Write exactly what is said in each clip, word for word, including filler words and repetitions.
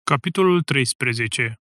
Capitolul treisprezece.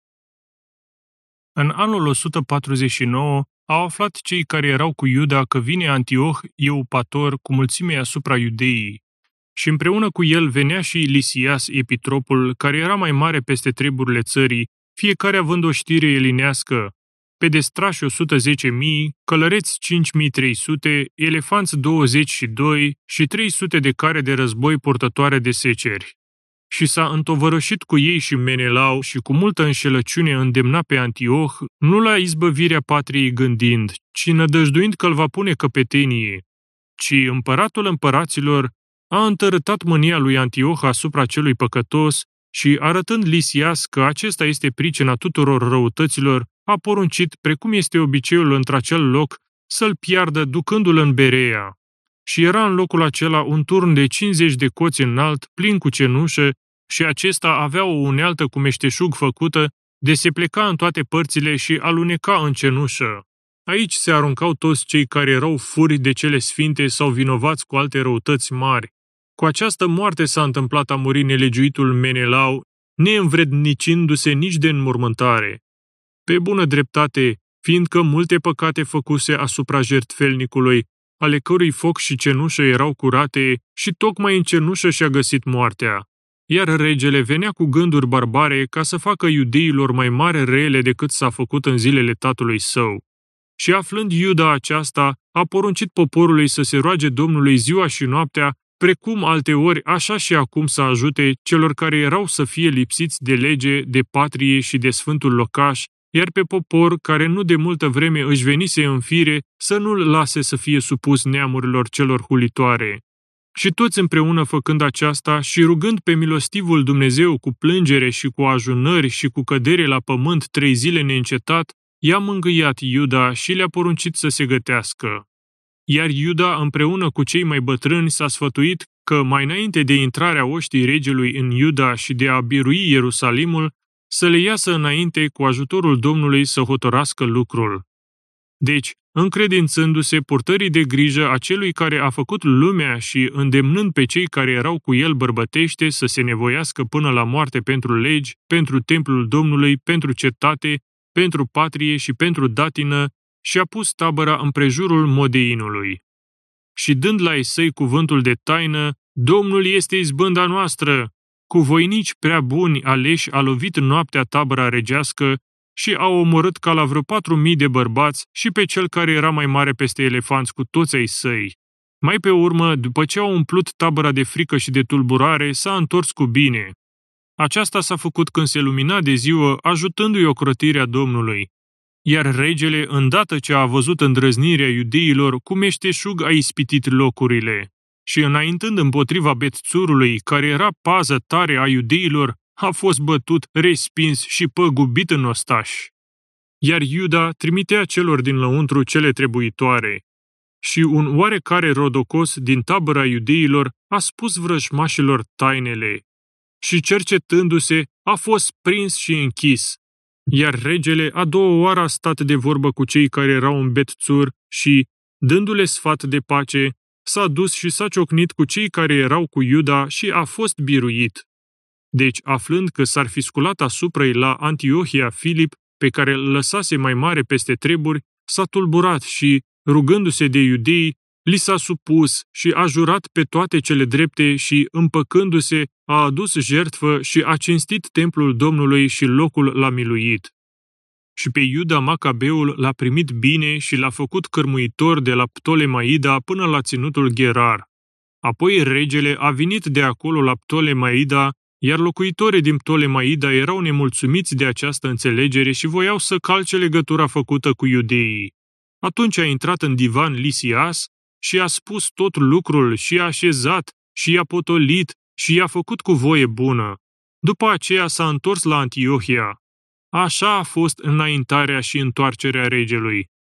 În anul o sută patruzeci și nouă au aflat cei care erau cu Iuda că vine Antioh Eupator cu mulțime asupra Iudeii, și împreună cu el venea și Lisias Epitropul, care era mai mare peste treburile țării, fiecare având o știre elinească, pedestrași o sută zece mii, călăreți cinci mii trei sute, elefanți douăzeci și doi și trei sute de care de război purtătoare de seceri. Și s-a întovărășit cu ei și Menelau și cu multă înșelăciune îndemna pe Antioh, nu la izbăvirea patriei gândind, ci nădăjduind că îl va pune căpetenie, ci împăratul împăraților a întărătat mânia lui Antioh asupra celui păcătos și, arătând Lisias că acesta este pricina tuturor răutăților, a poruncit, precum este obiceiul într-acel loc, să-l piardă ducându-l în Berea. Și era în locul acela un turn de cincizeci de coți înalt, plin cu cenușă, și acesta avea o unealtă cu meșteșug făcută, de se pleca în toate părțile și aluneca în cenușă. Aici se aruncau toți cei care erau furi de cele sfinte sau vinovați cu alte răutăți mari. Cu această moarte s-a întâmplat a muri nelegiuitul Menelau, neînvrednicindu-se nici de înmormântare. Pe bună dreptate, fiindcă multe păcate făcuse asupra jertfelnicului, ale cărui foc și cenușă erau curate, și tocmai în cenușă și-a găsit moartea. Iar regele venea cu gânduri barbare ca să facă iudeilor mai mare rele decât s-a făcut în zilele tatălui său. Și aflând Iuda aceasta, a poruncit poporului să se roage Domnului ziua și noaptea, precum alteori, așa și acum să ajute celor care erau să fie lipsiți de lege, de patrie și de sfântul locaș, iar pe popor, care nu de multă vreme își venise în fire, să nu-l lase să fie supus neamurilor celor hulitoare. Și toți împreună făcând aceasta și rugând pe milostivul Dumnezeu cu plângere și cu ajunări și cu cădere la pământ trei zile neîncetat, i-a mângâiat Iuda și le-a poruncit să se gătească. Iar Iuda împreună cu cei mai bătrâni s-a sfătuit că mai înainte de intrarea oștii regelui în Iuda și de a birui Ierusalimul, să le iasă înainte cu ajutorul Domnului să hotărască lucrul. Deci, încredințându-se purtării de grijă a celui care a făcut lumea și îndemnând pe cei care erau cu el bărbătește să se nevoiască până la moarte pentru legi, pentru templul Domnului, pentru cetate, pentru patrie și pentru datină, și-a pus tabăra împrejurul Modeinului. Și dând la ei săi cuvântul de taină, Domnul este izbânda noastră, cu voinici prea buni aleși a lovit noaptea tabăra regească și a omorât ca la vreo patru mii de bărbați și pe cel care era mai mare peste elefanți cu toți ai săi. Mai pe urmă, după ce au umplut tabăra de frică și de tulburare, s-a întors cu bine. Aceasta s-a făcut când se lumina de ziua, ajutându-i ocrotirea Domnului. Iar regele, îndată ce a văzut îndrăznirea iudeilor, cu meșteșug a ispitit locurile. Și înaintând împotriva Betțurului, care era pază tare a iudeilor, a fost bătut, respins și păgubit în ostaș. Iar Iuda trimitea celor din lăuntru cele trebuitoare. Și un oarecare rodocos din tabăra iudeilor a spus vrăjmașilor tainele. Și cercetându-se, a fost prins și închis. Iar regele a doua oară a stat de vorbă cu cei care erau în Betțur și, dându-le sfat de pace, s-a dus și s-a ciocnit cu cei care erau cu Iuda și a fost biruit. Deci, aflând că s-ar fi sculat asupra-i la Antiohia Filip, pe care îl lăsase mai mare peste treburi, s-a tulburat și, rugându-se de iudei, li s-a supus și a jurat pe toate cele drepte și, împăcându-se, a adus jertfă și a cinstit templul Domnului și locul l-a miluit. Și pe Iuda Macabeul l-a primit bine și l-a făcut cărmuitor de la Ptolemaida până la ținutul Gerar. Apoi regele a venit de acolo la Ptolemaida, iar locuitorii din Ptolemaida erau nemulțumiți de această înțelegere și voiau să calce legătura făcută cu iudeii. Atunci a intrat în divan Lisias și a spus tot lucrul și i-a așezat și i-a potolit și i-a făcut cu voie bună. După aceea s-a întors la Antiohia. Așa a fost înaintarea și întoarcerea regelui.